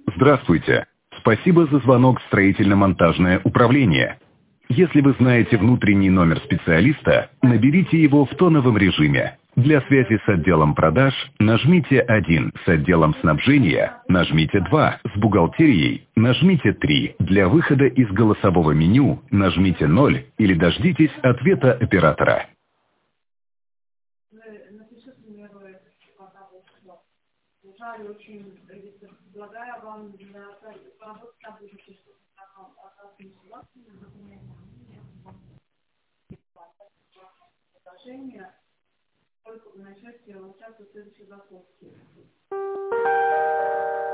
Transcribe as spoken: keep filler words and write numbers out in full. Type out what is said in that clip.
Здравствуйте. Спасибо за звонок в строительно-монтажное управление. Если вы знаете внутренний номер специалиста, наберите его в тоновом режиме. Для связи с отделом продаж нажмите один, с отделом снабжения нажмите два, с бухгалтерией нажмите три. Для выхода из голосового меню нажмите ноль или дождитесь ответа оператора. Жаль, очень предлагаю вам поработать на будущее, чтобы предложение, только вы начнете участвовать в следующей закупке.